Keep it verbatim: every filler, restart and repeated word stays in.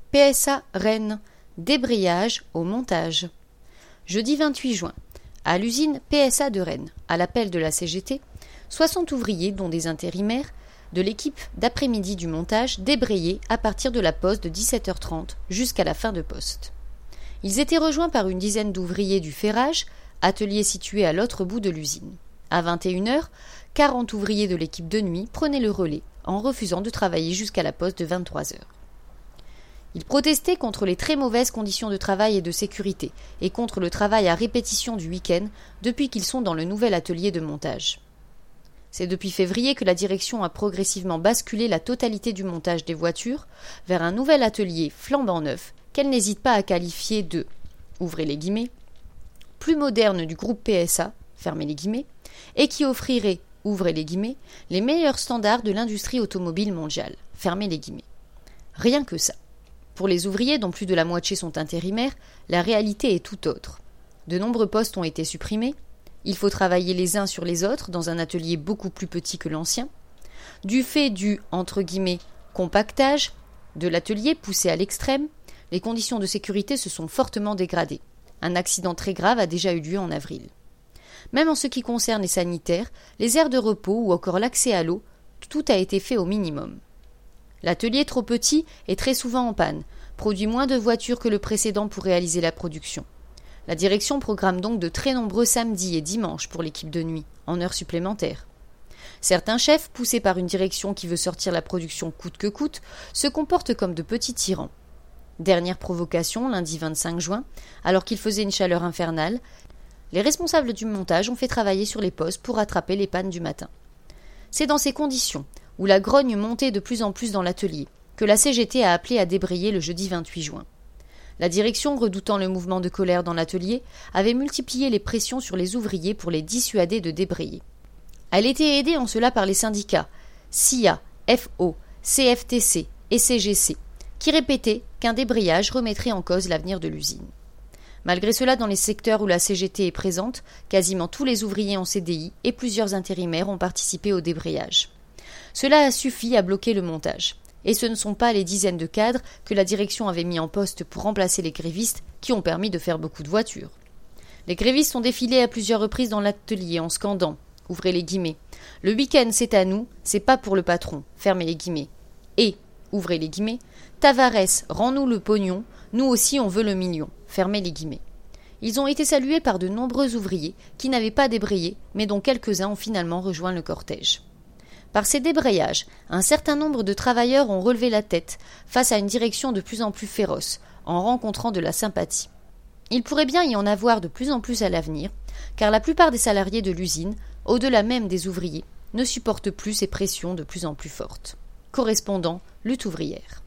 P S A Rennes, débrayage au montage. Jeudi vingt-huit juin, à l'usine P S A de Rennes, à l'appel de la C G T, soixante ouvriers, dont des intérimaires, de l'équipe d'après-midi du montage débrayaient à partir de la pause de dix-sept heures trente jusqu'à la fin de poste. Ils étaient rejoints par une dizaine d'ouvriers du ferrage, atelier situé à l'autre bout de l'usine. À vingt et une heures, quarante ouvriers de l'équipe de nuit prenaient le relais en refusant de travailler jusqu'à la pause de vingt-trois heures. Ils protestaient contre les très mauvaises conditions de travail et de sécurité et contre le travail à répétition du week-end depuis qu'ils sont dans le nouvel atelier de montage. C'est depuis février que la direction a progressivement basculé la totalité du montage des voitures vers un nouvel atelier flambant neuf qu'elle n'hésite pas à qualifier de, ouvrez les guillemets, plus moderne du groupe P S A, fermez les guillemets, et qui offrirait, ouvrez les guillemets, les meilleurs standards de l'industrie automobile mondiale, fermez les guillemets. Rien que ça. Pour les ouvriers, dont plus de la moitié sont intérimaires, la réalité est tout autre. De nombreux postes ont été supprimés. Il faut travailler les uns sur les autres dans un atelier beaucoup plus petit que l'ancien. Du fait du, entre guillemets, compactage de l'atelier poussé à l'extrême, les conditions de sécurité se sont fortement dégradées. Un accident très grave a déjà eu lieu en avril. Même en ce qui concerne les sanitaires, les aires de repos ou encore l'accès à l'eau, tout a été fait au minimum. L'atelier trop petit est très souvent en panne, produit moins de voitures que le précédent pour réaliser la production. La direction programme donc de très nombreux samedis et dimanches pour l'équipe de nuit, en heures supplémentaires. Certains chefs, poussés par une direction qui veut sortir la production coûte que coûte, se comportent comme de petits tyrans. Dernière provocation, lundi vingt-cinq juin, alors qu'il faisait une chaleur infernale, les responsables du montage ont fait travailler sur les postes pour rattraper les pannes du matin. C'est dans ces conditions, où la grogne montait de plus en plus dans l'atelier, que la C G T a appelé à débrayer le jeudi vingt-huit juin. La direction, redoutant le mouvement de colère dans l'atelier, avait multiplié les pressions sur les ouvriers pour les dissuader de débrayer. Elle était aidée en cela par les syndicats S I A, F O, C F T C et C G C, qui répétaient qu'un débrayage remettrait en cause l'avenir de l'usine. Malgré cela, dans les secteurs où la C G T est présente, quasiment tous les ouvriers en C D I et plusieurs intérimaires ont participé au débrayage. Cela a suffi à bloquer le montage. Et ce ne sont pas les dizaines de cadres que la direction avait mis en poste pour remplacer les grévistes qui ont permis de faire beaucoup de voitures. Les grévistes ont défilé à plusieurs reprises dans l'atelier en scandant, ouvrez les guillemets, « Le week-end c'est à nous, c'est pas pour le patron, fermez les guillemets. » Et, ouvrez les guillemets, « Tavares, rends-nous le pognon, nous aussi on veut le million, fermez les guillemets. » Ils ont été salués par de nombreux ouvriers qui n'avaient pas débrayé, mais dont quelques-uns ont finalement rejoint le cortège. Par ces débrayages, un certain nombre de travailleurs ont relevé la tête face à une direction de plus en plus féroce, en rencontrant de la sympathie. Il pourrait bien y en avoir de plus en plus à l'avenir, car la plupart des salariés de l'usine, au-delà même des ouvriers, ne supportent plus ces pressions de plus en plus fortes. Correspondant, lutte ouvrière.